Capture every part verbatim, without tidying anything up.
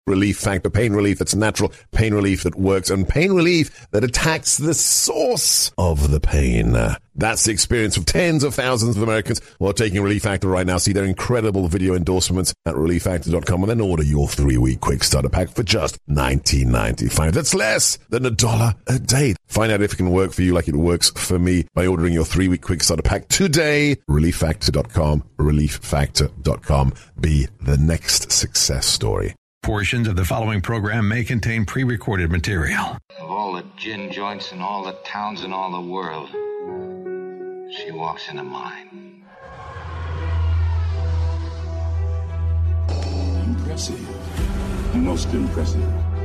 Relief Factor. Pain relief that's natural, pain relief that works, and pain relief that attacks the source of the pain. That's the experience of tens of thousands of Americans who are taking Relief Factor right now. See their incredible video endorsements at relief factor dot com and then order your three-week quick starter pack for just nineteen ninety-five. That's less than a dollar a day. Find out if it can work for you like it works for me by ordering your three-week quick starter pack today. relief factor dot com. relief factor dot com. Be the next success story. Portions of the following program may contain pre-recorded material. Of all the gin joints in all the towns in all the world, she walks into mine. Impressive. Most impressive.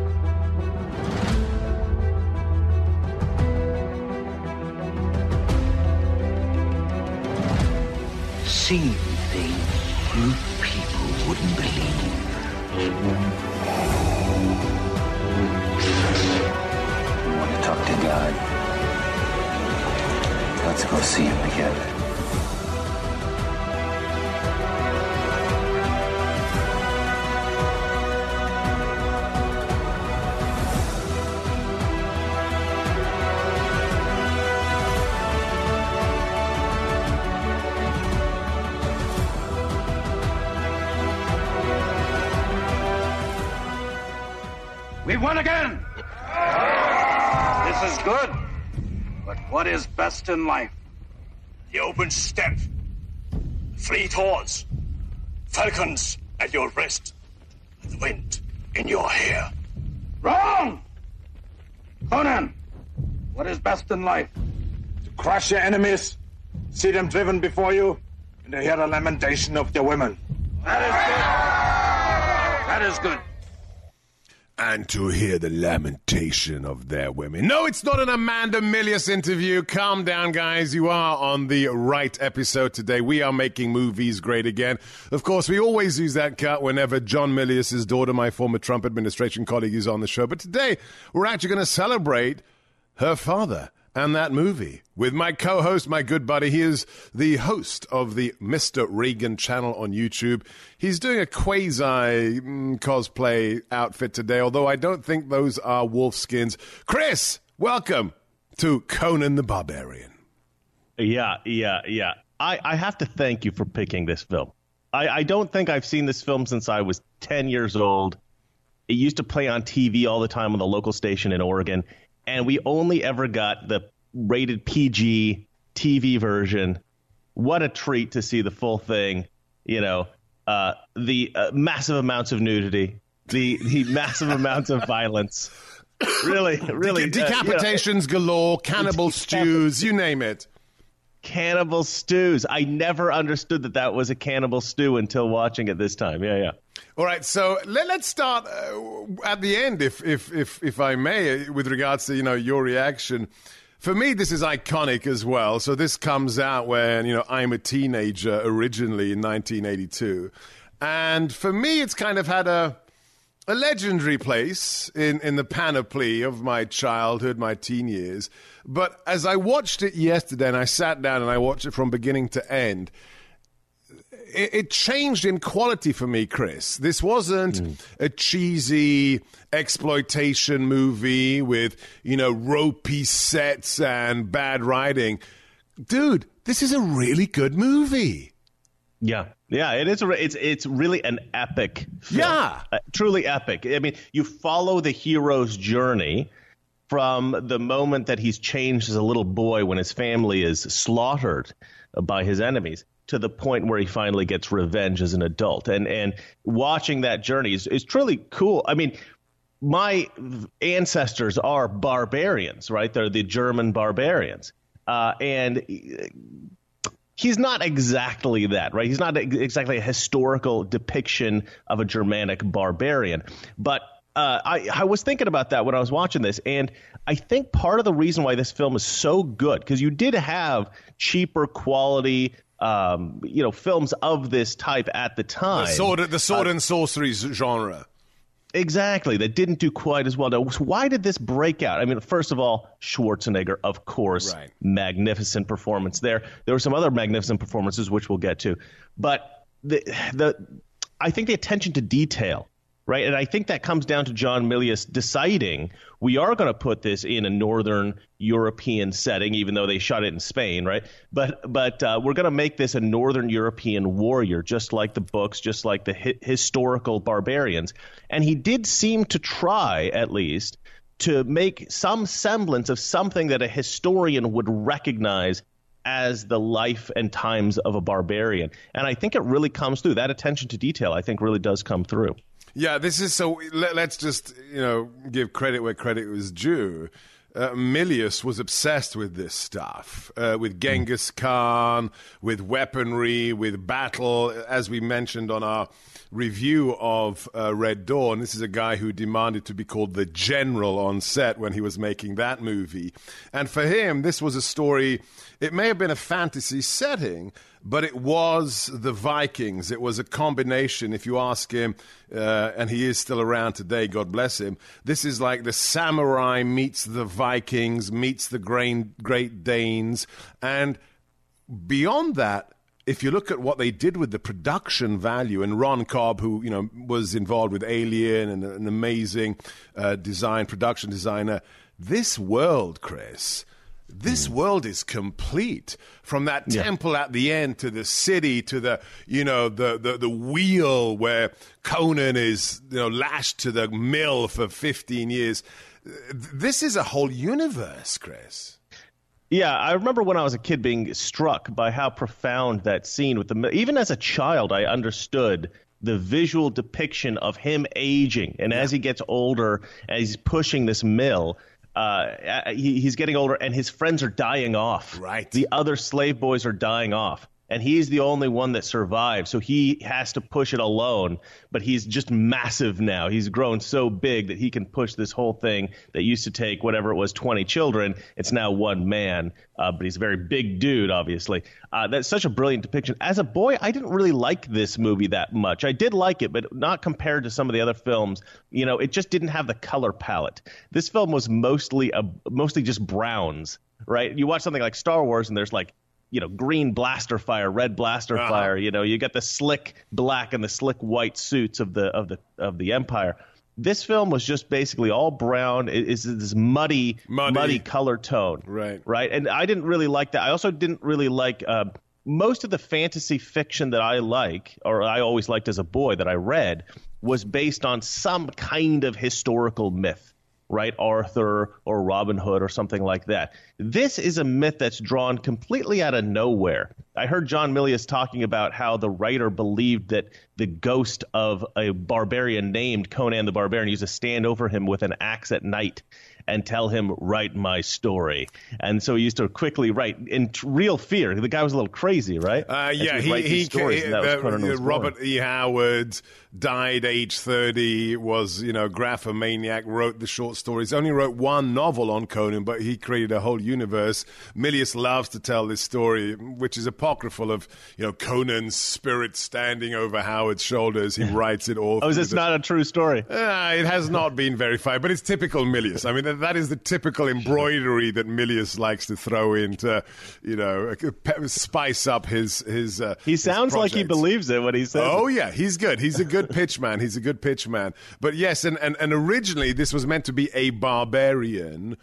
Seeing things you people wouldn't believe. You want to talk to God? Let's go see him together. We won again! This is good. But what is best in life? The open steppe, fleet horse, falcons at your wrist, and the wind in your hair. Wrong! Conan, what is best in life? To crush your enemies, see them driven before you, and to hear the lamentation of their women. That is good. That is good. And to hear the lamentation of their women. No, it's not an Amanda Milius interview. Calm down, guys. You are on the right episode today. We are making movies great again. Of course, we always use that cut whenever John Milius' daughter, my former Trump administration colleague, is on the show. But today, we're actually going to celebrate her father and that movie with my co-host, my good buddy. He is the host of the Mister Reagan channel on YouTube. He's doing a quasi mm, cosplay outfit today, although I don't think those are wolf skins. Chris, welcome to Conan the Barbarian. Yeah, yeah, yeah. I, I have to thank you for picking this film. I, I don't think I've seen this film since I was ten years old. It used to play on T V all the time on the local station in Oregon. And we only ever got the rated P G T V version. What a treat to see the full thing. You know, uh, the uh, massive amounts of nudity, the the massive amounts of violence. Really, really. De- decapitations uh, you know, galore, cannibal stews, you name it. Cannibal stews. I never understood that that was a cannibal stew until watching it this time. Yeah, yeah. All right, so let, let's start uh, at the end, if, if if if I may, with regards to, you know, your reaction. For me, this is iconic as well. So this comes out when, you know, I'm a teenager originally in nineteen eighty-two. And for me, it's kind of had a a legendary place in, in the panoply of my childhood, my teen years. But as I watched it yesterday and I sat down and I watched it from beginning to end, it, it changed in quality for me, Chris. This wasn't mm. a cheesy exploitation movie with, you know, ropey sets and bad writing. Dude, this is a really good movie. Yeah, yeah, it is. A, it's it's really an epic film. Yeah, uh, truly epic. I mean, you follow the hero's journey from the moment that he's changed as a little boy when his family is slaughtered by his enemies to the point where he finally gets revenge as an adult. And and watching that journey is, is truly cool. I mean, my ancestors are barbarians, right? They're the German barbarians. Uh, and he's not exactly that, right? He's not exactly a historical depiction of a Germanic barbarian. But uh, I, I was thinking about that when I was watching this, and I think part of the reason why this film is so good, because you did have cheaper quality, um, you know, films of this type at the time. The sword, the sword uh, and sorcery genre. Exactly. That didn't do quite as well. Now, why did this break out? I mean, first of all, Schwarzenegger, of course, right. Magnificent performance there. There were some other magnificent performances, which we'll get to. But the the I think the attention to detail right? And I think that comes down to John Milius deciding we are going to put this in a northern European setting, even though they shot it in Spain, right? But but uh, we're going to make this a northern European warrior, just like the books, just like the hi- historical barbarians. And he did seem to try, at least, to make some semblance of something that a historian would recognize as the life and times of a barbarian. And I think it really comes through. That attention to detail, I think, really does come through. Yeah, this is so. Let, let's just, you know, give credit where credit was due. Uh, Milius was obsessed with this stuff, uh, with Genghis Khan, with weaponry, with battle. As we mentioned on our review of uh, Red Dawn, this is a guy who demanded to be called the general on set when he was making that movie. And for him, this was a story. It may have been a fantasy setting, but it was the Vikings. It was a combination. If you ask him, uh, and he is still around today, God bless him, this is like the samurai meets the Vikings, meets the Great, Great Danes. And beyond that, if you look at what they did with the production value, and Ron Cobb, who you know was involved with Alien and an amazing uh, design, production designer, this world, Chris... This world is complete, from that yeah. temple at the end to the city to the, you know, the, the, the wheel where Conan is, you know, lashed to the mill for fifteen years. This is a whole universe, Chris. Yeah, I remember when I was a kid being struck by how profound that scene with the, even as a child, I understood the visual depiction of him aging. And yeah. as he gets older, as he's pushing this mill, Uh, he, he's getting older, and his friends are dying off. Right. The other slave boys are dying off, and he's the only one that survives. So he has to push it alone, but he's just massive now. He's grown so big that he can push this whole thing that used to take whatever it was, twenty children. It's now one man, uh, but he's a very big dude, obviously. Uh, that's such a brilliant depiction. As a boy, I didn't really like this movie that much. I did like it, but not compared to some of the other films. You know, it just didn't have the color palette. This film was mostly a, mostly just browns, right? You watch something like Star Wars, and there's like, you know, green blaster fire, red blaster uh-huh. fire. You know, you got the slick black and the slick white suits of the of the of the Empire. This film was just basically all brown. It is this muddy, muddy, muddy color tone, right? Right, and I didn't really like that. I also didn't really like uh, most of the fantasy fiction that I like, or I always liked as a boy that I read, was based on some kind of historical myth. Right, Arthur or Robin Hood or something like that. This is a myth that's drawn completely out of nowhere. I heard John Milius talking about how the writer believed that the ghost of a barbarian named Conan the Barbarian used to stand over him with an axe at night and tell him, write my story. And so he used to quickly write in t- real fear. The guy was a little crazy, right? Uh, yeah, he, he, he, he uh, Robert E. Howard died age thirty, was, you know, graphomaniac, wrote the short stories, only wrote one novel on Conan, but he created a whole universe. Milius loves to tell this story, which is apocryphal, of, you know, Conan's spirit standing over Howard's shoulders. He writes it all. Oh, is this the, not a true story? Uh, it has not been verified, but it's typical Milius. I mean, that is the typical embroidery that Milius likes to throw in to, you know, spice up his his. Uh, he sounds his like he believes it when he says. Oh it. yeah, he's good. He's a good pitch man. He's a good pitch man. But yes, and, and and originally this was meant to be a barbarian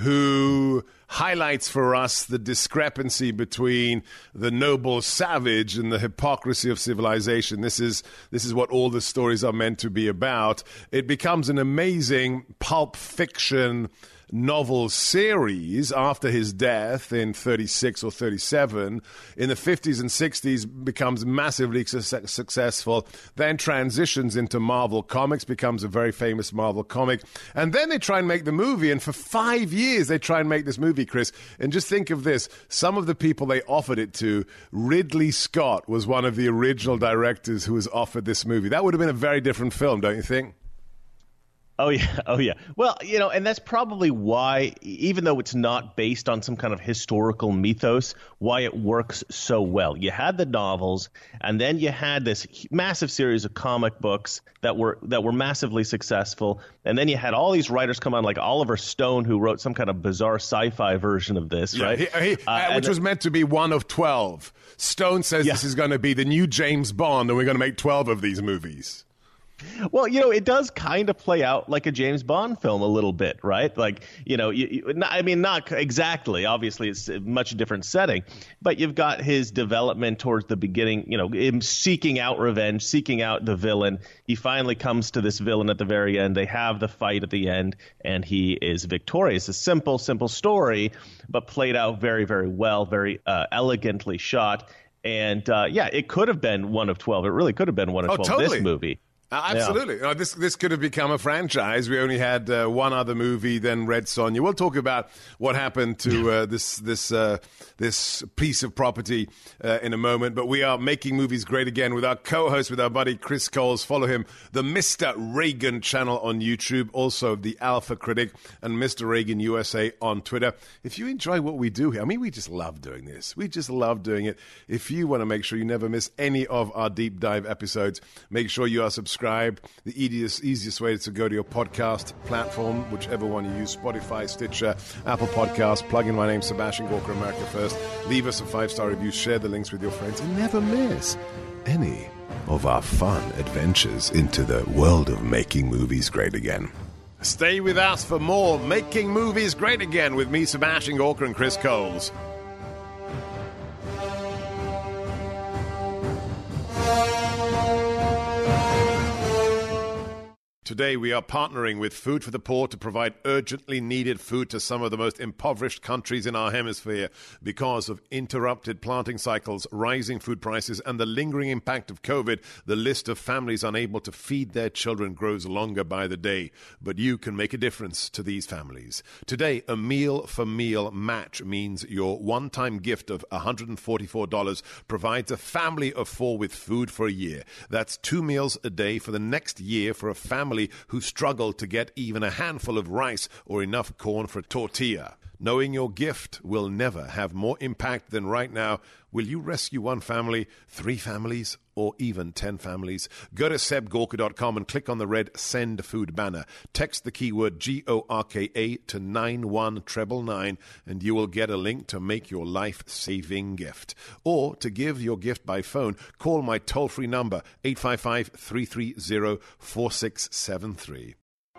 who highlights for us the discrepancy between the noble savage and the hypocrisy of civilization. This is this is what all the stories are meant to be about. It becomes an amazing pulp fiction novel series after his death in thirty-six or thirty-seven. In the fifties and sixties becomes massively su- successful, then transitions into Marvel Comics, becomes a very famous Marvel comic, and then they try and make the movie, and for five years they try and make this movie, Chris. And just think of this, some of the people they offered it to, Ridley Scott was one of the original directors who was offered this movie. That would have been a very different film, don't you think? Oh, yeah. Oh, yeah. Well, you know, and that's probably why, even though it's not based on some kind of historical mythos, why it works so well. You had the novels, and then you had this massive series of comic books that were that were massively successful. And then you had all these writers come on, like Oliver Stone, who wrote some kind of bizarre sci-fi version of this, yeah, right? He, he, uh, which was meant to be one of twelve. Stone says yeah. this is going to be the new James Bond, and we're going to make twelve of these movies. Well, you know, it does kind of play out like a James Bond film a little bit, right? Like, you know, you, you, I mean, not exactly. Obviously, it's a much different setting. But you've got his development towards the beginning, you know, him seeking out revenge, seeking out the villain. He finally comes to this villain at the very end. They have the fight at the end, and he is victorious. A simple, simple story, but played out very, very well, very uh, elegantly shot. And, uh, yeah, it could have been one of twelve. It really could have been one of oh, twelve, totally. This movie. Uh, absolutely. Yeah. Uh, this this could have become a franchise. We only had uh, one other movie, then Red Sonja. We'll talk about what happened to uh, this this uh, this piece of property uh, in a moment. But we are making movies great again with our co-host, with our buddy Chris Coles. Follow him, the Mister Reagan channel on YouTube, also the Alpha Critic, and Mister Reagan U S A on Twitter. If you enjoy what we do here, I mean, we just love doing this. We just love doing it. If you want to make sure you never miss any of our deep dive episodes, make sure you are subscribed. The easiest, easiest way is to go to your podcast platform, whichever one you use, Spotify, Stitcher, Apple Podcasts. Plug in my name, Sebastian Gorka, America First. Leave us a five-star review, share the links with your friends, and never miss any of our fun adventures into the world of making movies great again. Stay with us for more Making Movies Great Again with me, Sebastian Gorka, and Chris Coles. Today, we are partnering with Food for the Poor to provide urgently needed food to some of the most impoverished countries in our hemisphere. Because of interrupted planting cycles, rising food prices, and the lingering impact of COVID, the list of families unable to feed their children grows longer by the day. But you can make a difference to these families. Today, a meal for meal match means your one-time gift of one hundred forty-four dollars provides a family of four with food for a year. That's two meals a day for the next year for a family who struggle to get even a handful of rice or enough corn for a tortilla. Knowing your gift will never have more impact than right now, will you rescue one family, three families, or even ten families? Go to seb gorka dot com and click on the red Send Food banner. Text the keyword G O R K A to nine one nine nine and you will get a link to make your life-saving gift. Or to give your gift by phone, call my toll-free number, eight five five, three three zero, four six seven three.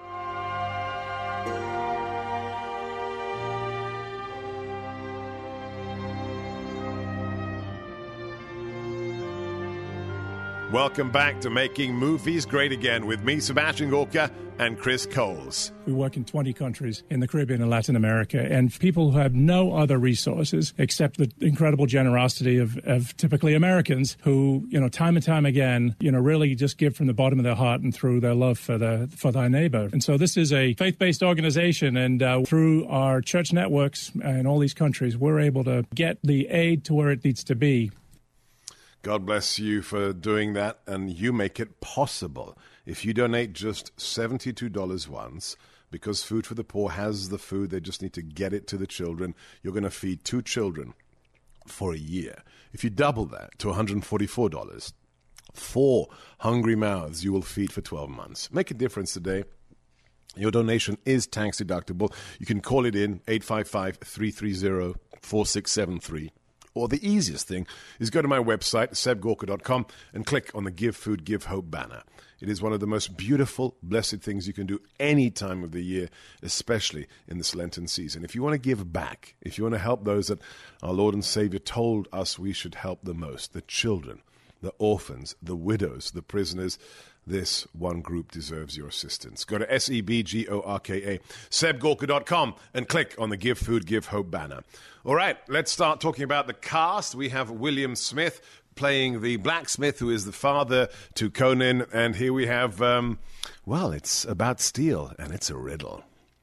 Welcome back to Making Movies Great Again with me, Sebastian Gorka, and Chris Coles. We work in twenty countries in the Caribbean and Latin America, and people who have no other resources except the incredible generosity of, of typically Americans who, you know, time and time again, you know, really just give from the bottom of their heart and through their love for the for thy neighbor. And so this is a faith-based organization, and uh, through our church networks in all these countries, we're able to get the aid to where it needs to be. God bless you for doing that, and you make it possible. If you donate just seventy-two dollars once, because Food for the Poor has the food, they just need to get it to the children, you're going to feed two children for a year. If you double that to one hundred forty-four dollars, four hungry mouths you will feed for twelve months. Make a difference today. Your donation is tax deductible. You can call it in, eight five five, three three zero, four six seven three. Or the easiest thing is go to my website, seb gorka dot com, and click on the Give Food, Give Hope banner. It is one of the most beautiful, blessed things you can do any time of the year, especially in this Lenten season. If you want to give back, if you want to help those that our Lord and Savior told us we should help the most, the children, the orphans, the widows, the prisoners, this one group deserves your assistance. Go to S E B G O R K A, seb gorka dot com, and click on the Give Food, Give Hope banner. All right, let's start talking about the cast. We have William Smith playing the blacksmith who is the father to Conan. And here we have, um, well, it's about steel, and it's a riddle.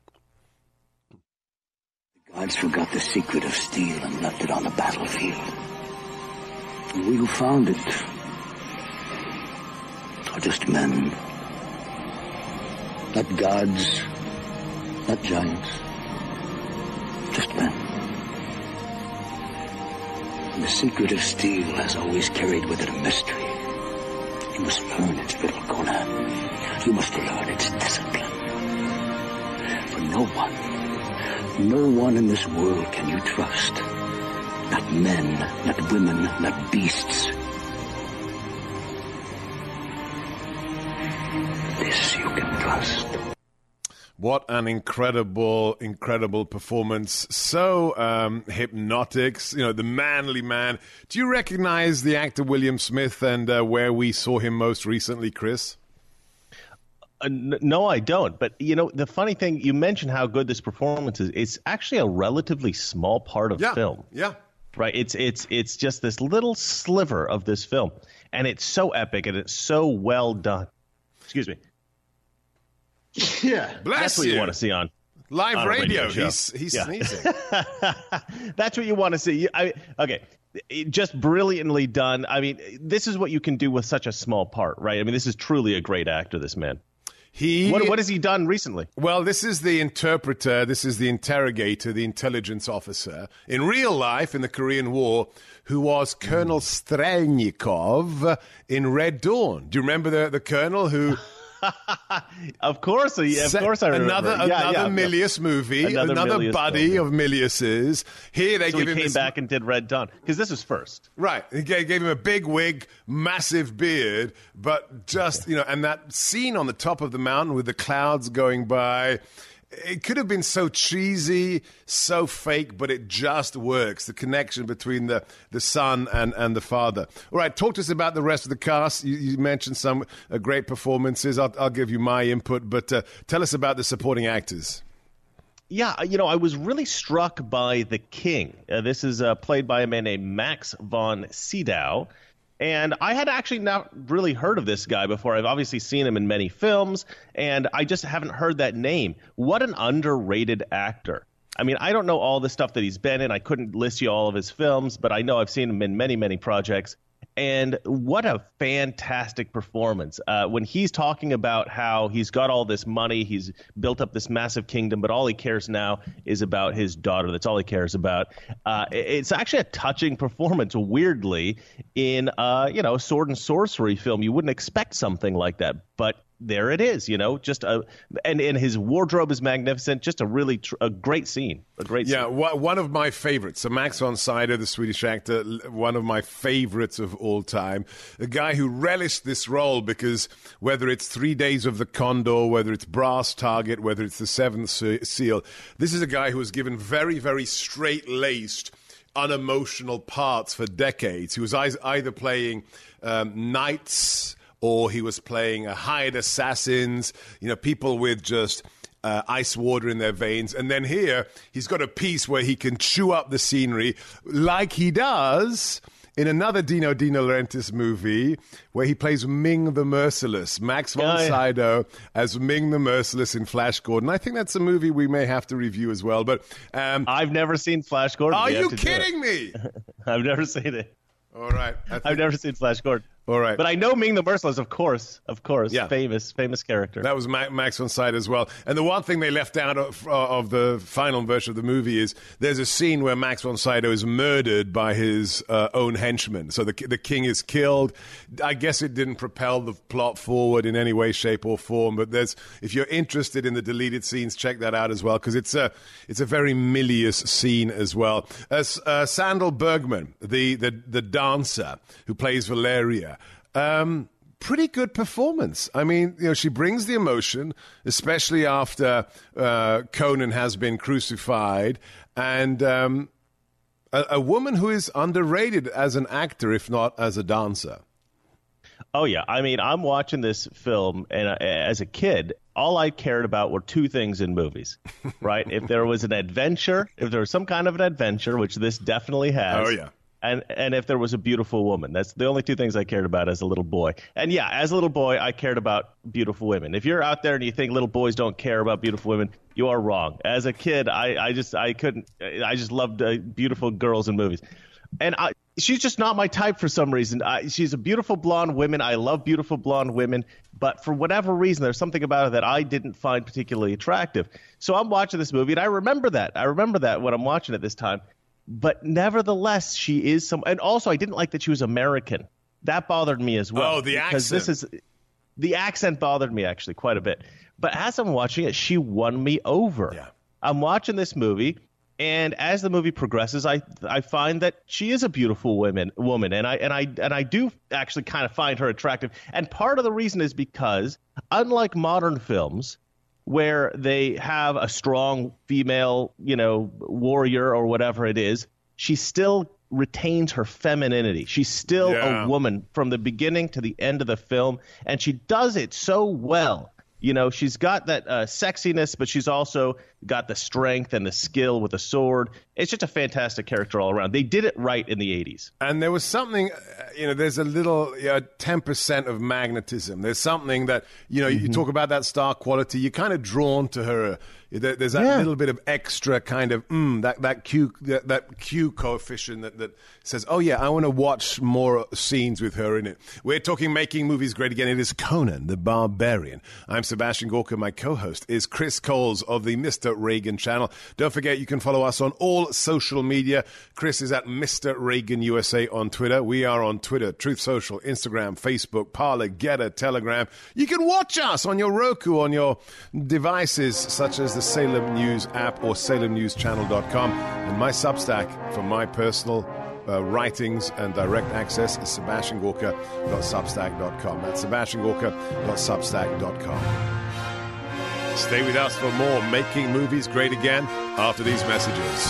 The gods forgot the secret of steel and left it on the battlefield. And we who found it are just men. Not gods, not giants, just men. And the secret of steel has always carried with it a mystery. You must learn its riddle, Conan. You must learn its discipline. For no one, no one in this world can you trust. Not men, not women, not beasts. What an incredible, incredible performance. So um, hypnotic, you know, the manly man. Do you recognize the actor William Smith and uh, where we saw him most recently, Chris? Uh, n- no, I don't. But, you know, the funny thing, you mentioned how good this performance is. It's actually a relatively small part of yeah, film. Yeah. Right. It's it's it's just this little sliver of this film. And it's so epic and it's so well done. Excuse me. Yeah. Bless That's what you. you want to see on live on radio. radio he's he's yeah. sneezing. That's what you want to see. I, okay. It, just brilliantly done. I mean, this is what you can do with such a small part, right? I mean, this is truly a great actor, this man. He, what, what has he done recently? Well, this is the interpreter, this is the interrogator, the intelligence officer in real life in the Korean War, who was Colonel Strelnikov in Red Dawn. Do you remember the, the colonel who... Of course, of course I remember. Another, yeah, another yeah, Milius movie, another, another Milius buddy film. of Milius's. Here they so give he him came this... back and did Red Dawn, because this was first. Right. He gave, gave him a big wig, massive beard, but just, you know, and that scene on the top of the mountain with the clouds going by... It could have been so cheesy, so fake, but it just works. The connection between the, the son and, and the father. All right, talk to us about the rest of the cast. You, you mentioned some uh, great performances. I'll, I'll give you my input, but uh, tell us about the supporting actors. Yeah, you know, I was really struck by the king. Uh, this is uh, played by a man named Max von Sydow. And I had actually not really heard of this guy before. I've obviously seen him in many films, and I just haven't heard that name. What an underrated actor. I mean, I don't know all the stuff that he's been in. I couldn't list you all of his films, but I know I've seen him in many, many projects. And what a fantastic performance. Uh, when he's talking about how he's got all this money, he's built up this massive kingdom, but all he cares now is about his daughter. That's all he cares about. Uh, it's actually a touching performance, weirdly, in uh, you know, a sword and sorcery film. You wouldn't expect something like that, but there it is, you know, just a, and, and his wardrobe is magnificent. Just a really, tr- a great scene, a great yeah, scene. Yeah, one of my favorites. So Max von Sydow, the Swedish actor, one of my favorites of all time. A guy who relished this role because whether it's Three Days of the Condor, whether it's Brass Target, whether it's The Seventh Seal, this is a guy who was given very, very straight-laced, unemotional parts for decades. He was either playing um, knights, or he was playing uh, hired assassins, you know, people with just uh, ice water in their veins. And then here, he's got a piece where he can chew up the scenery like he does in another Dino De Laurentiis movie where he plays Ming the Merciless. Max von oh, yeah. Sydow as Ming the Merciless in Flash Gordon. I think that's a movie we may have to review as well. But um, I've never seen Flash Gordon. Are We you have to do kidding me? I've never seen it. All right. I think- I've never seen Flash Gordon. All right. But I know Ming the Merciless, of course, of course, Yeah. famous, famous character. That was Ma- Max von Sydow as well. And the one thing they left out of, of the final version of the movie is there's a scene where Max von Sydow is murdered by his uh, own henchmen. So the the king is killed. I guess it didn't propel the plot forward in any way, shape, or form. But there's, if you're interested in the deleted scenes, check that out as well, because it's a it's a very Milius scene as well. As uh, Sandal Bergman, the, the the dancer who plays Valeria. Um, pretty good performance. I mean, you know, she brings the emotion, especially after uh, Conan has been crucified, and um, a, a woman who is underrated as an actor, if not as a dancer. Oh, yeah. I mean, I'm watching this film, and uh, as a kid, all I cared about were two things in movies, right? If there was an adventure, if there was some kind of an adventure, which this definitely has. Oh, yeah. And and if there was a beautiful woman. That's the only two things I cared about as a little boy. And yeah, as a little boy, I cared about beautiful women. If you're out there and you think little boys don't care about beautiful women, you are wrong. As a kid, I, I just I couldn't I just loved uh, beautiful girls in movies. And I, she's just not my type for some reason. I, she's a beautiful blonde woman. I love beautiful blonde women. But for whatever reason, there's something about her that I didn't find particularly attractive. So I'm watching this movie, and I remember that. I remember that when I'm watching it this time. But nevertheless, she is some, and also I didn't like that she was American. That bothered me as well. Oh, the because accent. This is the accent bothered me actually quite a bit. But as I'm watching it, she won me over. Yeah. I'm watching this movie, and as the movie progresses, I I find that she is a beautiful woman woman, and I and I and I do actually kind of find her attractive. And part of the reason is because, unlike modern films, where they have a strong female, you know, warrior or whatever it is, she still retains her femininity. She's still Yeah. a woman from the beginning to the end of the film, and she does it so well. You know, she's got that uh, sexiness, but she's also got the strength and the skill with the sword. It's just a fantastic character all around. They did it right in the eighties. And there was something, uh, you know, there's a little uh, ten percent of magnetism. There's something that, you know, mm-hmm. you talk about that star quality, you're kind of drawn to her. There, there's that Yeah. little bit of extra kind of, mm, that, that Q that, that Q coefficient that, that says, oh, yeah, I want to watch more scenes with her in it. We're talking Making Movies Great Again. It is Conan the Barbarian. I'm Sebastian Gorka. My co-host is Chris Coles of the Mister Reagan channel. Don't forget, you can follow us on all social media. Chris is at Mister Reagan U S A on Twitter. We are on Twitter, Truth Social, Instagram, Facebook, Parler, Getter, Telegram. You can watch us on your Roku, on your devices, such as the Salem News app or salem news channel dot com. And my Substack for my personal uh, writings and direct access is sebastian gorka dot substack dot com. That's sebastian gorka dot substack dot com. Stay with us for more Making Movies Great Again after these messages.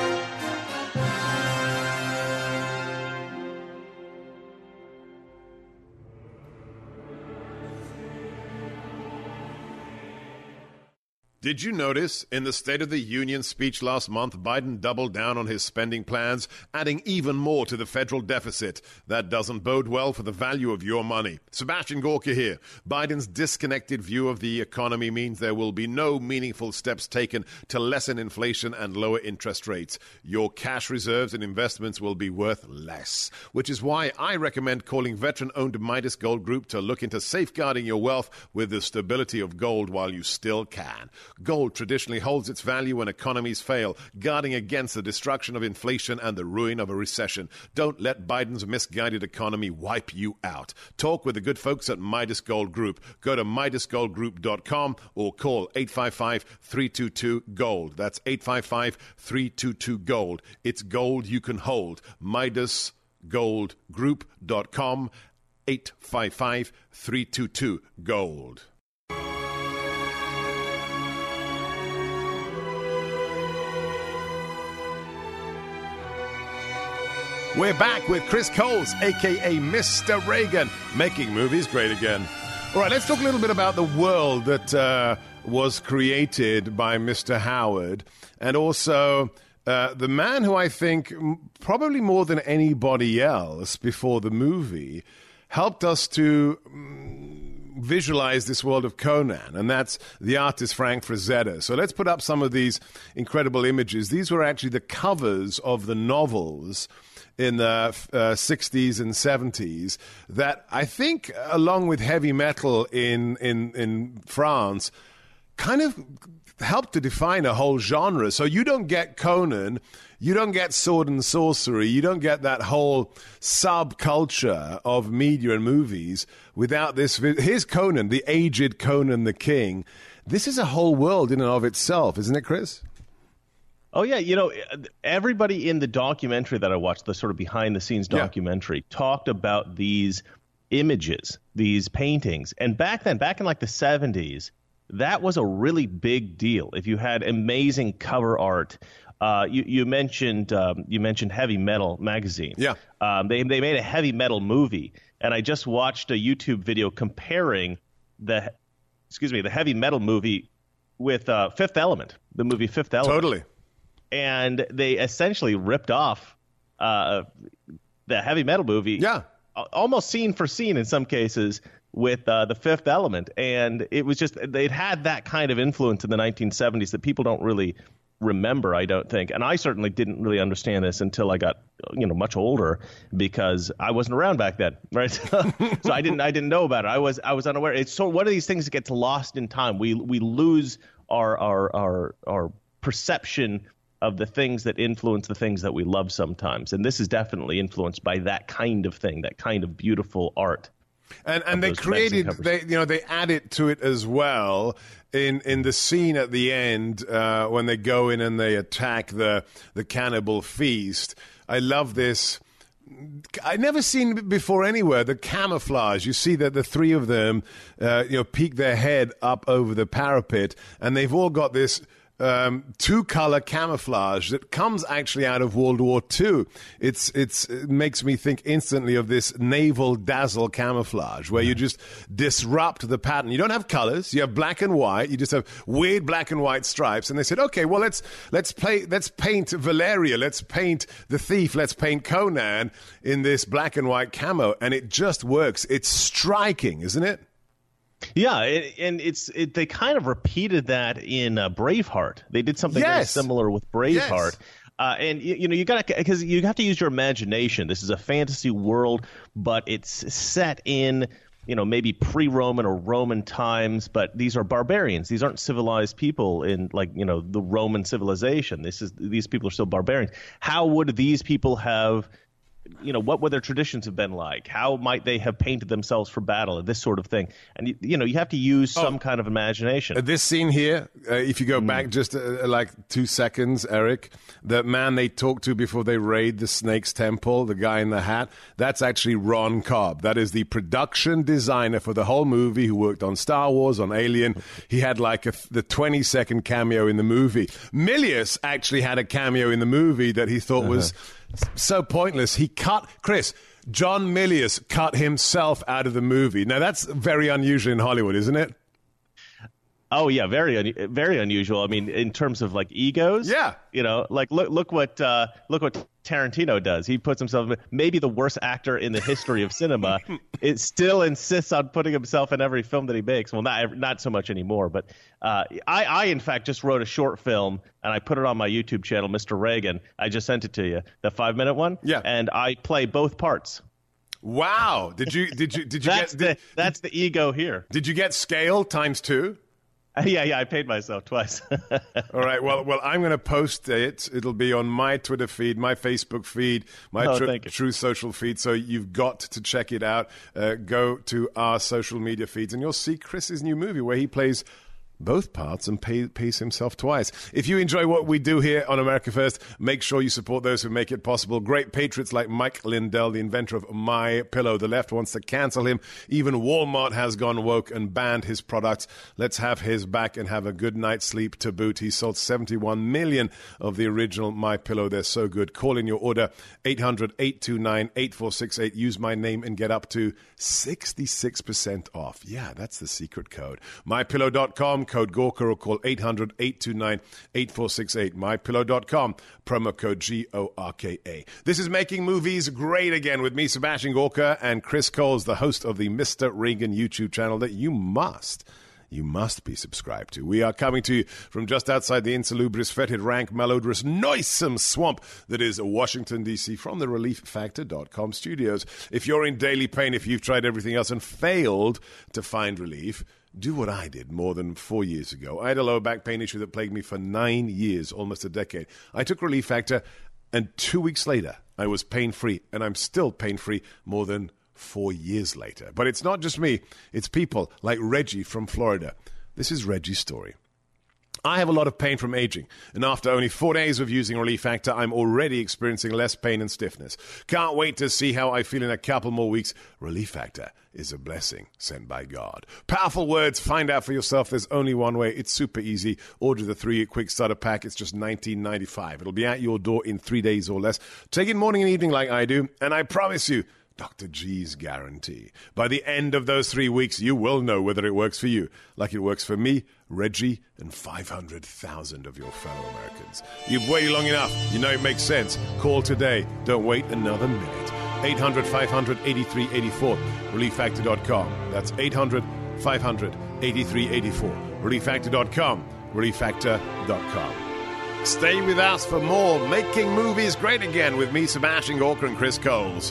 Did you notice in the State of the Union speech last month, Biden doubled down on his spending plans, adding even more to the federal deficit? That doesn't bode well for the value of your money. Sebastian Gorka here. Biden's disconnected view of the economy means there will be no meaningful steps taken to lessen inflation and lower interest rates. Your cash reserves and investments will be worth less, which is why I recommend calling veteran-owned Midas Gold Group to look into safeguarding your wealth with the stability of gold while you still can. Gold traditionally holds its value when economies fail, guarding against the destruction of inflation and the ruin of a recession. Don't let Biden's misguided economy wipe you out. Talk with the good folks at Midas Gold Group. Go to midas gold group dot com or call eight five five, three two two, GOLD. That's eight five five, three two two, GOLD. It's gold you can hold. midas gold group dot com, eight five five, three two two, GOLD. We're back with Chris Coles, a k a. Mister Reagan, Making Movies Great Again. All right, let's talk a little bit about the world that uh, was created by Mister Howard, and also uh, the man who I think probably more than anybody else before the movie helped us to um, visualize this world of Conan, and that's the artist Frank Frazetta. So let's put up some of these incredible images. These were actually the covers of the novels in the uh, sixties and seventies that I think, along with heavy metal in, in, in France, kind of helped to define a whole genre. So you don't get Conan, you don't get sword and sorcery, you don't get that whole subculture of media and movies without this. Here's Conan, the aged Conan the King. This is a whole world in and of itself, isn't it, Chris? Oh, yeah. You know, everybody in the documentary that I watched, the sort of behind-the-scenes documentary, yeah. talked about these images, these paintings. And back then, back in like the seventies, that was a really big deal. If you had amazing cover art, uh, you, you mentioned um, you mentioned Heavy Metal magazine. Yeah, um, they they made a heavy metal movie, and I just watched a YouTube video comparing the excuse me the Heavy Metal movie with uh, Fifth Element, the movie Fifth Element. Totally. And they essentially ripped off uh, the Heavy Metal movie, yeah, almost scene for scene in some cases, with uh, the Fifth Element. And it was just, they'd had that kind of influence in the nineteen seventies that people don't really remember, I don't think. And I certainly didn't really understand this until I got, you know, much older, because I wasn't around back then, right? So I didn't, I didn't know about it. I was, I was unaware. It's so one of these things that gets lost in time. We we lose our our our our perception of the things that influence the things that we love sometimes. And this is definitely influenced by that kind of thing, that kind of beautiful art. And and they created, they you know, they added to it as well in in the scene at the end uh, when they go in and they attack the the cannibal feast. I love this I never seen before anywhere the camouflage. You see that the three of them, uh, you know, peek their head up over the parapet, and they've all got this um, two-color camouflage that comes actually out of World War Two. It's it's it makes me think instantly of this naval dazzle camouflage, where you just disrupt the pattern. You don't have colors; you have black and white. You just have weird black and white stripes. And they said, okay, well let's let's play let's paint Valeria, let's paint the thief, let's paint Conan in this black and white camo, and it just works. It's striking, isn't it? Yeah, it, and it's it, they kind of repeated that in uh, Braveheart. They did something yes. very similar with Braveheart. Yes. Uh, and you, you know you got to because you have to use your imagination. This is a fantasy world, but it's set in you know maybe pre-Roman or Roman times. But these are barbarians. These aren't civilized people in like you know the Roman civilization. This is these people are still barbarians. How would these people have? You know, what would their traditions have been like? How might they have painted themselves for battle? This sort of thing. And, you, you know, you have to use some oh, kind of imagination. Uh, this scene here, uh, if you go mm. back just uh, like two seconds, Eric, the man they talk to before they raid the Snake's Temple, the guy in the hat, that's actually Ron Cobb. That is the production designer for the whole movie who worked on Star Wars, on Alien. He had like a, the twenty-second cameo in the movie. Milius actually had a cameo in the movie that he thought uh-huh. was... so pointless. He cut, Chris, John Milius cut himself out of the movie. Now, that's very unusual in Hollywood, isn't it? Oh, yeah, very un- very unusual. I mean, in terms of, like, egos. Yeah. You know, like, look look what uh, look what Tarantino does. He puts himself, maybe the worst actor in the history of cinema, it still insists on putting himself in every film that he makes. Well, not not so much anymore, but uh, I, I, in fact, just wrote a short film, and I put it on my YouTube channel, Mister Reagan. I just sent it to you, the five-minute one. Yeah. And I play both parts. Wow. Did you did you did you that's get the did, that's the ego here. Did you get scale times two? Yeah, yeah, I paid myself twice. All right, well, well, I'm going to post it. It'll be on my Twitter feed, my Facebook feed, my oh, tr- True Social feed, so you've got to check it out. Uh, go to our social media feeds, and you'll see Chris's new movie where he plays both parts and pay, pays himself twice. If you enjoy what we do here on America First, make sure you support those who make it possible. Great patriots like Mike Lindell, the inventor of My Pillow. The left wants to cancel him. Even Walmart has gone woke and banned his products. Let's have his back and have a good night's sleep to boot. He sold seventy-one million of the original My Pillow. They're so good. Call in your order, eight hundred, eight two nine, eight four six eight. Use my name and get up to sixty-six percent off. Yeah, that's the secret code. my pillow dot com. Code Gorka, or call eight hundred, eight two nine, eight four six eight. my pillow dot com, promo code G O R K A. This is Making Movies Great Again with me, Sebastian Gorka, and Chris Coles, the host of the Mister Reagan YouTube channel that you must, you must be subscribed to. We are coming to you from just outside the insalubrious, fetid, rank, malodorous, noisome swamp that is Washington, D C, from the relief factor dot com studios. If you're in daily pain, if you've tried everything else and failed to find relief, do what I did more than four years ago. I had a lower back pain issue that plagued me for nine years, almost a decade. I took Relief Factor, and two weeks later, I was pain-free, and I'm still pain-free more than four years later. But it's not just me. It's people like Reggie from Florida. This is Reggie's story. I have a lot of pain from aging, and after only four days of using Relief Factor, I'm already experiencing less pain and stiffness. Can't wait to see how I feel in a couple more weeks. Relief Factor is a blessing sent by God. Powerful words. Find out for yourself. There's only one way. It's super easy. Order the three quick starter pack. It's just nineteen ninety-five. It'll be at your door in three days or less. Take it morning and evening like I do, and I promise you, Doctor G's guarantee. By the end of those three weeks, you will know whether it works for you, like it works for me, Reggie, and five hundred thousand of your fellow Americans. You've waited long enough. You know it makes sense. Call today. Don't wait another minute. eight hundred, five hundred, eighty-three eighty-four. relief factor dot com. That's eight hundred, five hundred, eighty-three eighty-four. relief factor dot com. relief factor dot com. Stay with us for more Making Movies Great Again with me, Sebastian Gorka, and Chris Coles.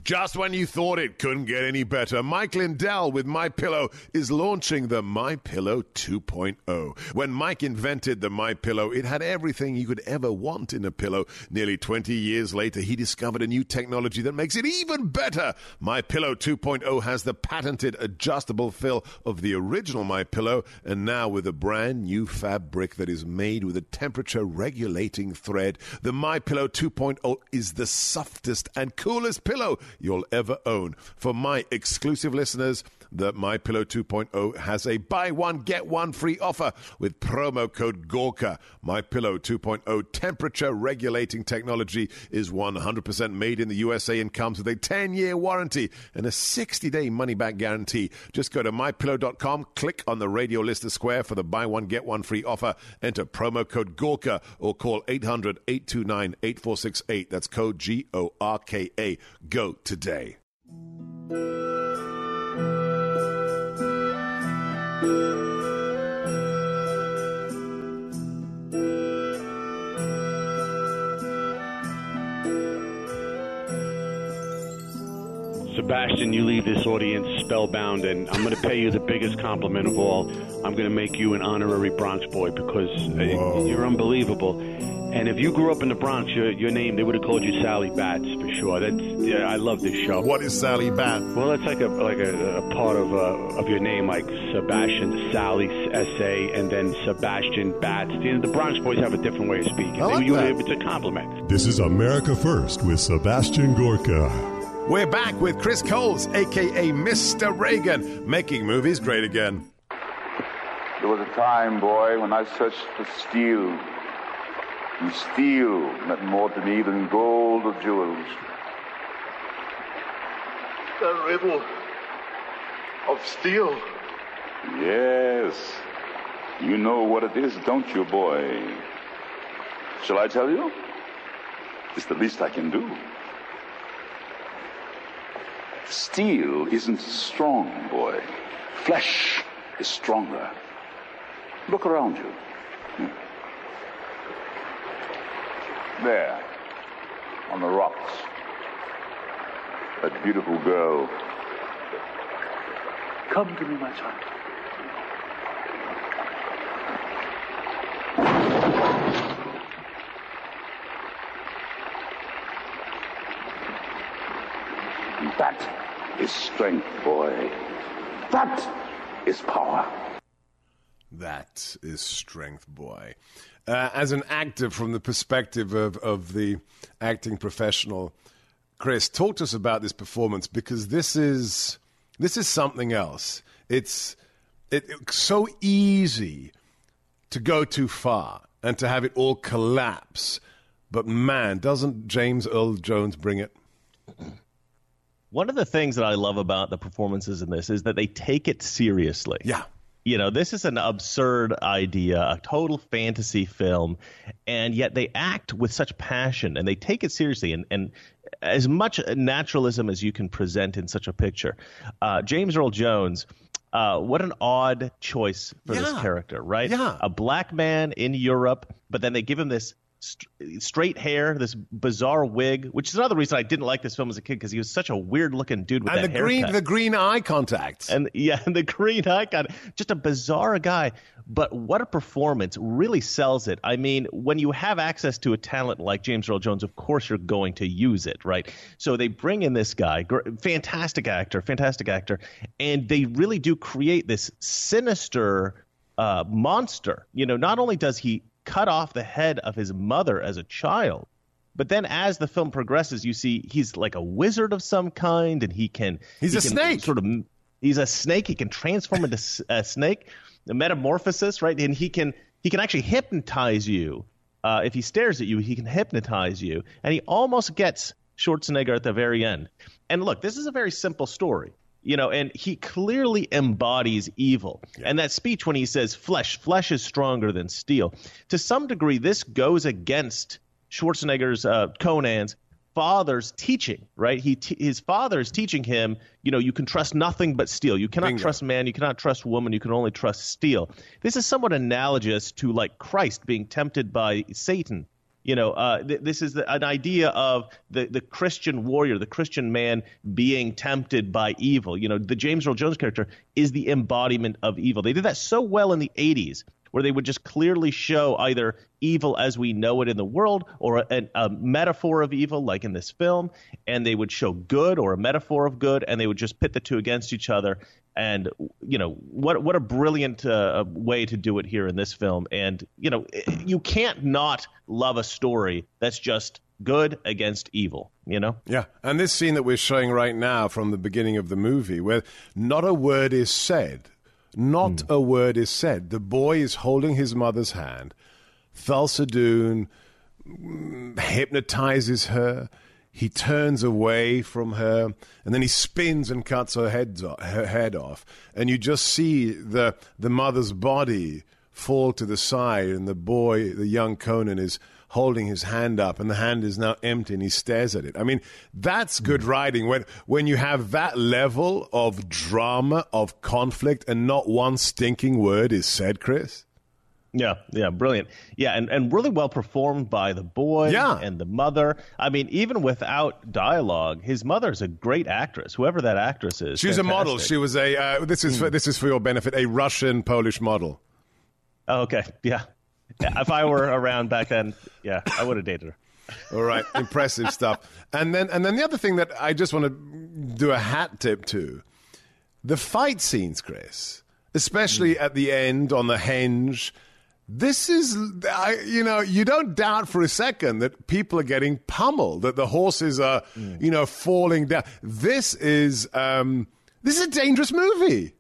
Just when you thought it couldn't get any better, Mike Lindell with MyPillow is launching the MyPillow two point oh. When Mike invented the MyPillow, it had everything you could ever want in a pillow. Nearly twenty years later, he discovered a new technology that makes it even better. MyPillow two point oh has the patented adjustable fill of the original MyPillow, and now with a brand new fabric that is made with a temperature-regulating thread, the MyPillow two point oh is the softest and coolest pillow you'll ever own. For my exclusive listeners, the MyPillow two point oh has a buy one, get one free offer with promo code Gorka. MyPillow two point oh temperature-regulating technology is one hundred percent made in the U S A and comes with a ten-year warranty and a sixty-day money-back guarantee. Just go to my pillow dot com, click on the radio listener square for the buy one, get one free offer, enter promo code Gorka, or call eight hundred, eight two nine, eight four six eight. That's code G O R K A. Go today. Sebastian, you leave this audience spellbound, and I'm going to pay you the biggest compliment of all. I'm going to make you an honorary Bronx boy because uh, you're unbelievable. And if you grew up in the Bronx, your, your name, they would have called you Sally Bats for sure. That's yeah, I love this show. What is Sally Bat? Well, it's like a like a, a part of uh, of your name, like Sebastian, Sally, S A, and then Sebastian Bats. You know, the Bronx boys have a different way of speaking. I like you, that. It's a compliment. This is America First with Sebastian Gorka. We're back with Chris Coles, a k a. Mister Reagan, making movies great again. There was a time, boy, when I searched for steel. And steel meant more to me than gold or jewels. The riddle of steel. Yes. You know what it is, don't you, boy? Shall I tell you? It's the least I can do. Steel isn't strong, boy. Flesh is stronger. Look around you. There, on the rocks, that beautiful girl. Come to me, my child. That is strength, boy. That is power. That is strength, boy. Uh, as an actor, from the perspective of, of the acting professional, Chris, talk to us about this performance, because this is this is something else. It's it, it's so easy to go too far and to have it all collapse. But man, doesn't James Earl Jones bring it? One of the things that I love about the performances in this is that they take it seriously. Yeah. You know, this is an absurd idea, a total fantasy film, and yet they act with such passion and they take it seriously, and, and as much naturalism as you can present in such a picture. Uh, James Earl Jones, uh, what an odd choice for yeah. this character, right? Yeah. A black man in Europe, but then they give him this st- straight hair, this bizarre wig, which is another reason I didn't like this film as a kid, because he was such a weird looking dude with and that the green, haircut. the green eye contact, and yeah, and the green eye contact, just a bizarre guy. But what a performance! Really sells it. I mean, when you have access to a talent like James Earl Jones, of course you're going to use it, right? So they bring in this guy, gr- fantastic actor, fantastic actor, and they really do create this sinister uh, monster. You know, not only does he cut off the head of his mother as a child, but then as the film progresses, you see he's like a wizard of some kind, and he can he's he a can snake. Sort of, he's a snake. He can transform into a snake, a metamorphosis, right? And he can he can actually hypnotize you. Uh, if he stares at you, he can hypnotize you, and he almost gets Schwarzenegger at the very end. And look, this is a very simple story. You know, and he clearly embodies evil. Yeah. And that speech when he says flesh, flesh is stronger than steel. To some degree, this goes against Schwarzenegger's, uh, Conan's father's teaching, right? He t- his father is teaching him, you know, you can trust nothing but steel. You cannot Bingo. trust man. You cannot trust woman. You can only trust steel. This is somewhat analogous to like Christ being tempted by Satan. You know, uh, th- this is the, an idea of the, the Christian warrior, the Christian man being tempted by evil. You know, the James Earl Jones character is the embodiment of evil. They did that so well in the eighties, where they would just clearly show either evil as we know it in the world or a, a metaphor of evil, like in this film, and they would show good or a metaphor of good, and they would just pit the two against each other. And, you know, what what a brilliant uh, way to do it here in this film. And, you know, you can't not love a story that's just good against evil, you know? Yeah, and this scene that we're showing right now from the beginning of the movie, where not a word is said, Not mm. a word is said. The boy is holding his mother's hand. Thulsa Doon hypnotizes her. He turns away from her, and then he spins and cuts her head, her head off. And you just see the the mother's body fall to the side, and the boy, the young Conan, is holding his hand up, and the hand is now empty, and he stares at it. I mean, that's good writing. When when you have that level of drama, of conflict, and not one stinking word is said, Chris. Yeah, yeah, brilliant. Yeah, and, and really well performed by the boy yeah. and the mother. I mean, even without dialogue, his mother's a great actress, whoever that actress is. She's fantastic. a model. She was a, uh, this is mm. for, this is for your benefit, a Russian-Polish model. Oh, okay, yeah. yeah. If I were around back then, yeah, I would have dated her. All right, impressive stuff. And then, and then the other thing that I just want to do a hat tip to, the fight scenes, Chris, especially mm. at the end on the henge. This is, you know, you don't doubt for a second that people are getting pummeled, that the horses are, mm. you know, falling down. This is, um, this is a dangerous movie.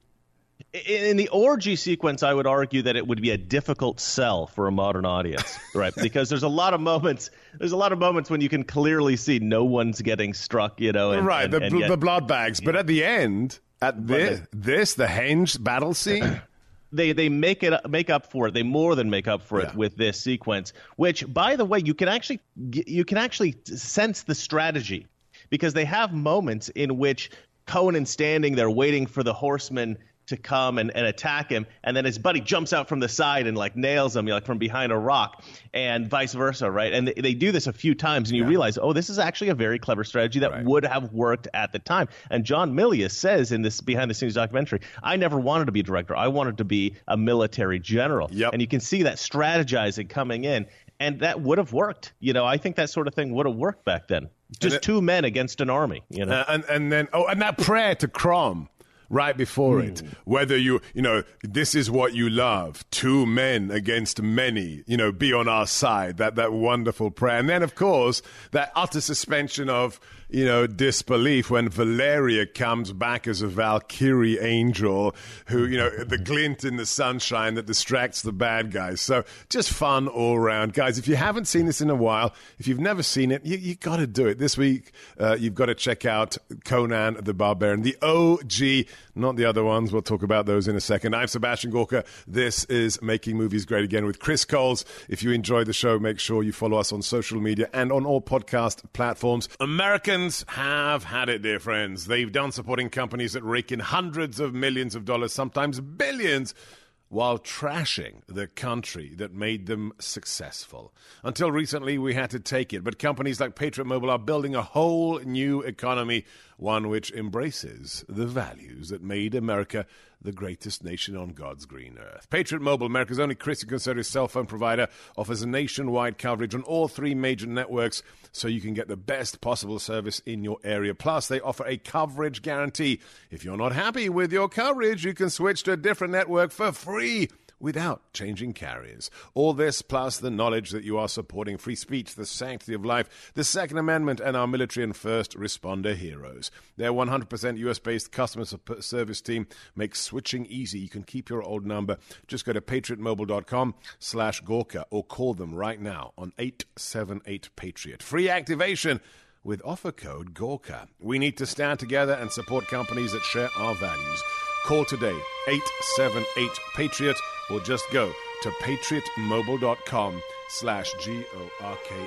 In the orgy sequence, I would argue that it would be a difficult sell for a modern audience, right? Because there's a lot of moments, there's a lot of moments when you can clearly see no one's getting struck, you know. And, right, and, the, and yet, the blood bags. But at the end, at this, this the henge battle scene. They they make it make up for it. They more than make up for it yeah. with this sequence, which, by the way, you can actually you can actually sense the strategy, because they have moments in which Conan's standing there waiting for the horsemen to come and, and attack him, and then his buddy jumps out from the side and like nails him, like from behind a rock, and vice versa, right? And they, they do this a few times, and you yeah. realize, oh, this is actually a very clever strategy that right. would have worked at the time. And John Milius says in this behind-the-scenes documentary, I never wanted to be a director. I wanted to be a military general. Yep. And you can see that strategizing coming in, and that would have worked. You know, I think that sort of thing would have worked back then. Just it, two men against an army, you know? Uh, and, and then, oh, and that prayer to Crom. Right before mm. it, whether you, you know, this is what you love, two men against many, you know, be on our side, that, that wonderful prayer. And then, of course, that utter suspension of, you know, disbelief when Valeria comes back as a Valkyrie angel who, you know, the glint in the sunshine that distracts the bad guys. So just fun all around. Guys, if you haven't seen this in a while, if you've never seen it, you, you got to do it. This week, uh, you've got to check out Conan the Barbarian, the O G, not the other ones. We'll talk about those in a second. I'm Sebastian Gorka. This is Making Movies Great Again with Chris Coles. If you enjoyed the show, make sure you follow us on social media and on all podcast platforms. Americans have had it, dear friends. They've done supporting companies that rake in hundreds of millions of dollars, sometimes billions, while trashing the country that made them successful. Until recently, we had to take it. But companies like Patriot Mobile are building a whole new economy, one which embraces the values that made America the greatest nation on God's green earth. Patriot Mobile, America's only Christian conservative cell phone provider, offers nationwide coverage on all three major networks so you can get the best possible service in your area. Plus, they offer a coverage guarantee. If you're not happy with your coverage, you can switch to a different network for free without changing carriers. All this plus the knowledge that you are supporting free speech, the sanctity of life, the Second Amendment, and our military and first responder heroes. Their one hundred percent U S-based customer service team makes switching easy. You can keep your old number. Just go to patriotmobile.com slash Gorka or call them right now on eight seven eight Patriot. Free activation with offer code Gorka. We need to stand together and support companies that share our values. Call today, eight seven eight Patriot, or just go to patriotmobile.com slash G O R K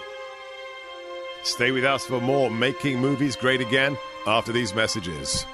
A. Stay with us for more Making Movies Great Again after these messages.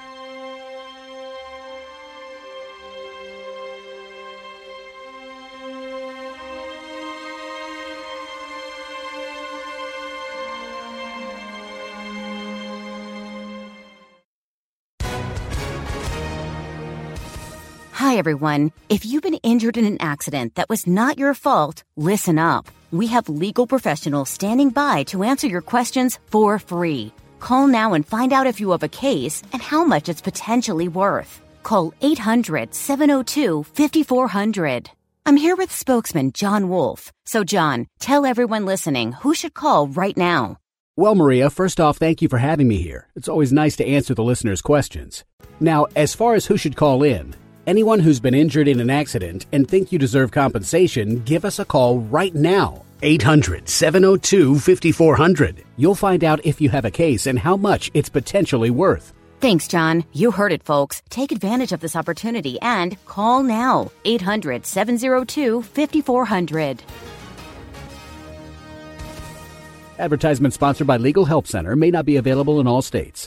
Hi, everyone. If you've been injured in an accident that was not your fault, listen up. We have legal professionals standing by to answer your questions for free. Call now and find out if you have a case and how much it's potentially worth. Call eight hundred, seven oh two, five four zero zero. I'm here with spokesman John Wolf. So, John, tell everyone listening who should call right now. Well, Maria, first off, thank you for having me here. It's always nice to answer the listeners' questions. Now, as far as who should call in, anyone who's been injured in an accident and think you deserve compensation, give us a call right now. eight hundred, seven oh two, five four zero zero. You'll find out if you have a case and how much it's potentially worth. Thanks, John. You heard it, folks. Take advantage of this opportunity and call now. eight hundred, seven oh two, five four zero zero. Advertisement sponsored by Legal Help Center. May not be available in all states.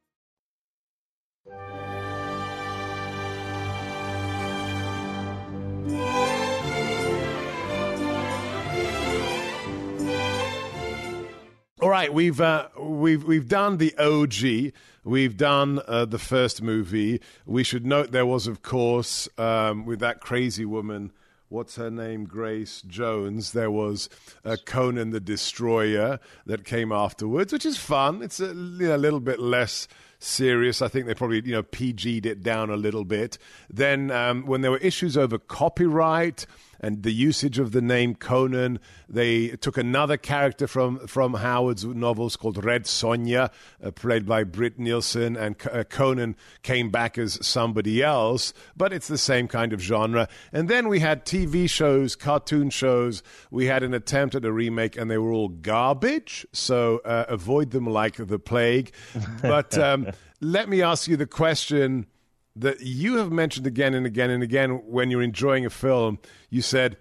All right, we've uh, we've we've done the O G. We've done uh, the first movie. We should note there was, of course, um, with that crazy woman, what's her name, Grace Jones. There was uh, Conan the Destroyer that came afterwards, which is fun. It's a, you know, a little bit less serious. I think they probably, you know, P G'd it down a little bit. Then um, when there were issues over copyright and the usage of the name Conan, they took another character from, from Howard's novels called Red Sonja, uh, played by Britt Nielsen, and C- uh, Conan came back as somebody else, but it's the same kind of genre. And then we had T V shows, cartoon shows. We had an attempt at a remake, and they were all garbage, so uh, avoid them like the plague. But um, let me ask you the question that you have mentioned again and again and again when you're enjoying a film. You said,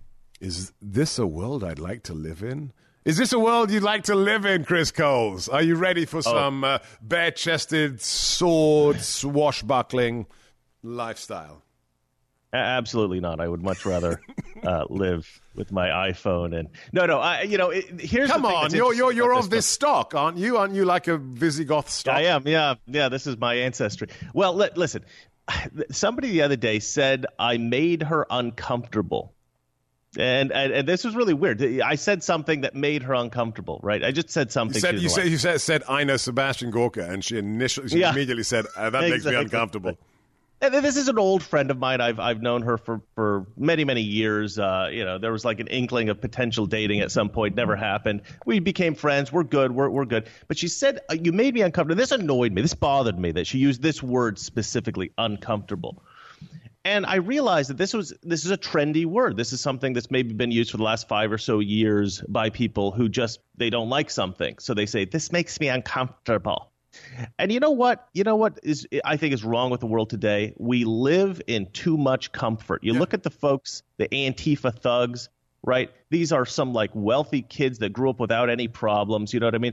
is this a world I'd like to live in? Is this a world you'd like to live in, Chris Coles? Are you ready for oh. some uh, bare-chested, sword, swashbuckling lifestyle? Absolutely not. I would much rather uh, live with my iPhone and no, no. I, you know, it, here's come the thing on. You're you're you're of this stock, aren't you? Aren't you like a Visigoth stock? I am. Yeah, yeah. This is my ancestry. Well, li- listen. Somebody the other day said I made her uncomfortable, and, and and this was really weird. I said something that made her uncomfortable, right? I just said something. You said you said, like, you said said I know Sebastian Gorka, and she initially she yeah. immediately said uh, that exactly. makes me uncomfortable. And this is an old friend of mine. I've I've known her for, for many, many years. Uh, you know, there was like an inkling of potential dating at some point. Never happened. We became friends. We're good. We're we're good. But she said, uh, you made me uncomfortable. This annoyed me. This bothered me that she used this word specifically, uncomfortable. And I realized that this was this is a trendy word. This is something that's maybe been used for the last five or so years by people who just they don't like something. So they say, this makes me uncomfortable. And you know what? You know what is I think is wrong with the world today? We live in too much comfort. You yeah. look at the folks, the Antifa thugs, right? These are some like wealthy kids that grew up without any problems. You know what I mean?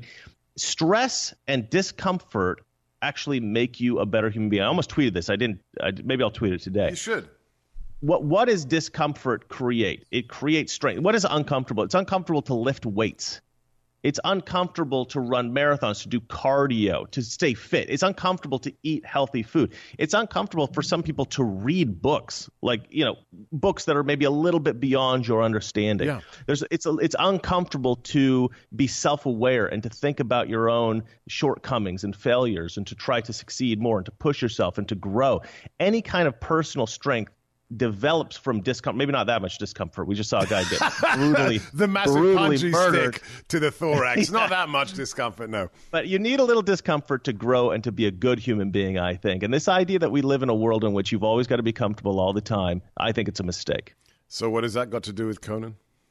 Stress and discomfort actually make you a better human being. I almost tweeted this. I didn't. I, maybe I'll tweet it today. You should. What What does discomfort create? It creates strength. What is uncomfortable? It's uncomfortable to lift weights. It's uncomfortable to run marathons, to do cardio, to stay fit. It's uncomfortable to eat healthy food. It's uncomfortable for some people to read books, like, you know, books that are maybe a little bit beyond your understanding. Yeah. There's, it's, a, it's uncomfortable to be self-aware and to think about your own shortcomings and failures and to try to succeed more and to push yourself and to grow. Any kind of personal strength develops from discomfort. Maybe not that much discomfort. We just saw a guy get brutally the massive brutally punchy murdered. stick to the thorax. Yeah. Not that much discomfort, no. But you need a little discomfort to grow and to be a good human being, I think. And this idea that we live in a world in which you've always got to be comfortable all the time, I think it's a mistake. So what has that got to do with Conan?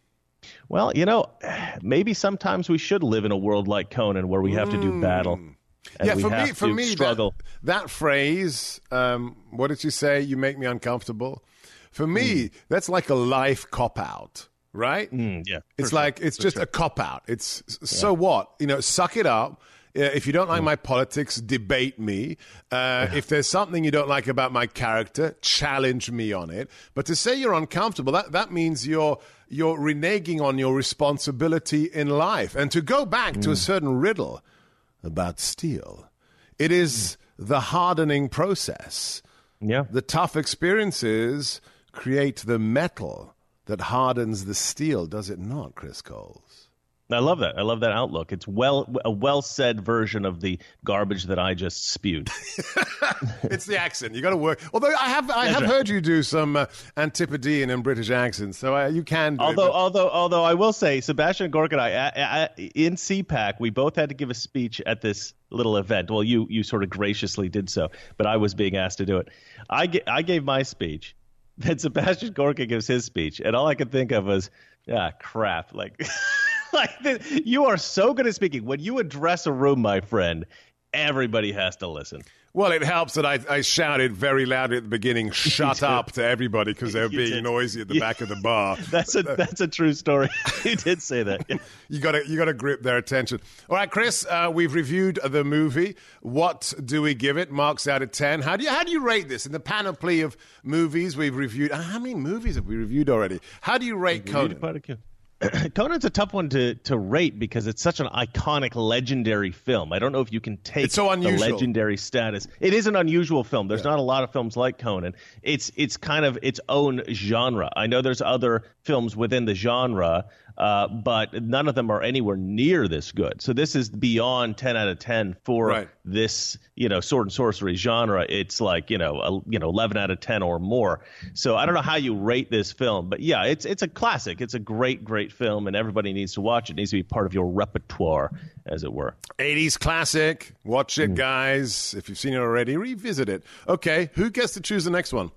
Well, you know, maybe sometimes we should live in a world like Conan where we have to do battle. And yeah, we for have me, for to me, struggle. That, that phrase, um, what did you say? You make me uncomfortable. For me, mm. that's like a life cop-out, right? Mm, yeah. It's sure. like, it's for just sure. a cop-out. It's, yeah. so what? You know, suck it up. Uh, if you don't like mm. my politics, debate me. Uh, yeah. If there's something you don't like about my character, challenge me on it. But to say you're uncomfortable, that, that means you're you're reneging on your responsibility in life. And to go back mm. to a certain riddle about steel, it is mm. the hardening process Yeah. The tough experiences create the metal that hardens the steel, does it not, Chris Coles? I love that. I love that outlook. It's well a well-said version of the garbage that I just spewed. It's the accent. You got to work. Although I have I That's have right. heard you do some uh, Antipodean and British accents, so uh, you can do Although, it. but- although, although I will say, Sebastian Gorka and I, I, I, in C PAC, we both had to give a speech at this little event. Well, you you sort of graciously did so, but I was being asked to do it. I, ga- I gave my speech, then Sebastian Gorka gives his speech, and all I could think of was, ah, crap. Like, like the, you are so good at speaking. When you address a room, my friend, everybody has to listen. Well, it helps that I, I shouted very loudly at the beginning, shut up to everybody because they were You being did. noisy at the You- back of the bar. That's a that's a true story. You did say that. Yeah. You got to you got to grip their attention. All right, Chris, uh, we've reviewed the movie. What do we give it? Marks out of ten. How do you how do you rate this in the panoply of movies we've reviewed? uh, How many movies have we reviewed already? How do you rate Conan? Conan's a tough one to, to rate because it's such an iconic, legendary film. I don't know if you can take It's so the unusual. legendary status. It is an unusual film. There's not a lot of films like Conan. It's it's kind of its own genre. I know there's other films within the genre, uh, but none of them are anywhere near this good. So this is beyond ten out of ten for Right. this, you know, sword and sorcery genre. It's like, you know, a, you know, eleven out of ten or more. So I don't know how you rate this film, but yeah, it's it's a classic. It's a great, great film, and everybody needs to watch it. It needs to be part of your repertoire, as it were. eighties classic. Watch it, guys. If you've seen it already, revisit it. Okay, who gets to choose the next one?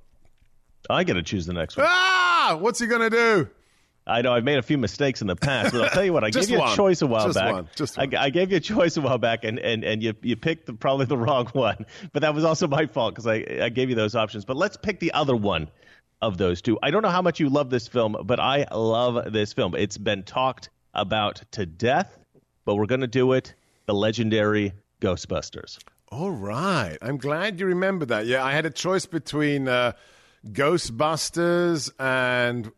I get to choose the next one. Ah, what's he gonna do? I know I've made a few mistakes in the past, but I'll tell you what. I Just gave you one. a choice a while Just back. one. Just I, one. I gave you a choice a while back, and, and, and you you picked the, probably the wrong one. But that was also my fault because I, I gave you those options. But let's pick the other one of those two. I don't know how much you love this film, but I love this film. It's been talked about to death, but we're going to do it. The legendary Ghostbusters. All right. I'm glad you remember that. Yeah, I had a choice between uh, Ghostbusters and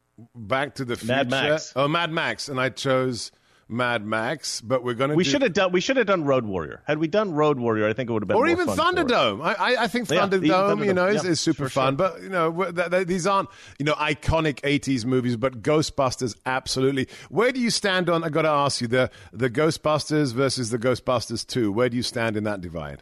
Back to the Future. Mad Max. Oh, Mad Max. And I chose Mad Max, but we're going to We do... should have done. We should have done Road Warrior. Had we done Road Warrior, I think it would have been Or more even fun for us. Thunderdome. I, I, I think Yeah, even Thunderdome, you know, Thunderdome. is, Yeah, is super for fun. sure. But, you know, th- th- these aren't, you know, iconic eighties movies, but Ghostbusters, absolutely. Where do you stand on, I got to ask you, the, the Ghostbusters versus the Ghostbusters two? Where do you stand in that divide?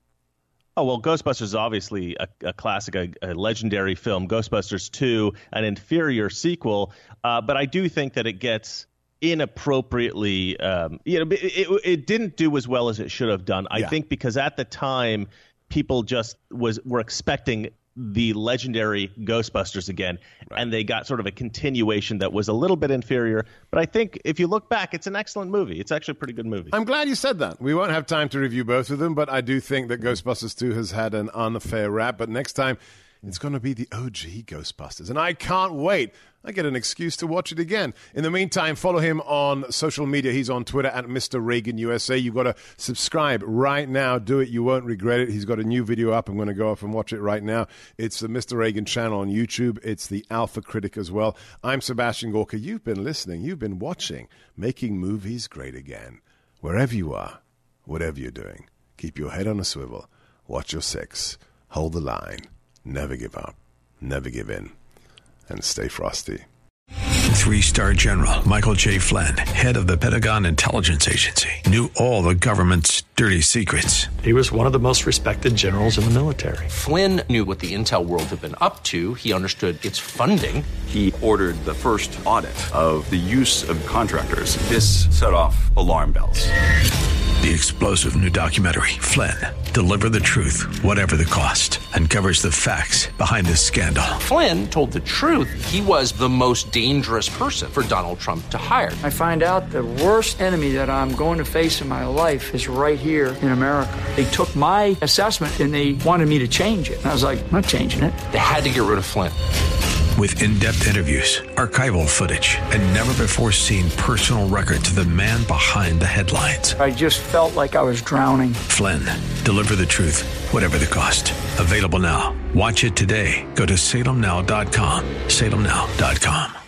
Oh, well, Ghostbusters is obviously a, a classic, a, a legendary film. Ghostbusters two, an inferior sequel. Uh, but I do think that it gets inappropriately, um, you know, it, it, it didn't do as well as it should have done. I Yeah. think because at the time, people just was were expecting the legendary Ghostbusters again, and they got sort of a continuation that was a little bit inferior. But I think if you look back, it's an excellent movie. It's actually a pretty good movie. I'm glad you said that. We won't have time to review both of them, but I do think that Ghostbusters two has had an unfair rap. But next time, it's going to be the O G Ghostbusters. And I can't wait. I get an excuse to watch it again. In the meantime, follow him on social media. He's on Twitter at Mister Reagan U S A. You've got to subscribe right now. Do it. You won't regret it. He's got a new video up. I'm going to go off and watch it right now. It's the Mister Reagan channel on YouTube. It's the Alpha Critic as well. I'm Sebastian Gorka. You've been listening. You've been watching Making Movies Great Again. Wherever you are, whatever you're doing, keep your head on a swivel. Watch your six. Hold the line. Never give up. Never give in. And stay frosty. Three-star General Michael J. Flynn, head of the Pentagon Intelligence Agency, knew all the government's dirty secrets. He was one of the most respected generals in the military. Flynn knew what the intel world had been up to. He understood its funding. He ordered the first audit of the use of contractors. This set off alarm bells. The explosive new documentary, Flynn, Deliver the Truth, Whatever the Cost, uncovers the facts behind this scandal. Flynn told the truth. He was the most dangerous person for Donald Trump to hire. I find out the worst enemy that I'm going to face in my life is right here in America. They took my assessment and they wanted me to change it. And I was like, I'm not changing it. They had to get rid of Flynn. With in-depth interviews, archival footage, and never-before-seen personal records of the man behind the headlines. I just felt like I was drowning. Flynn, Deliver the Truth, Whatever the Cost. Available now. Watch it today. Go to salem now dot com. salem now dot com.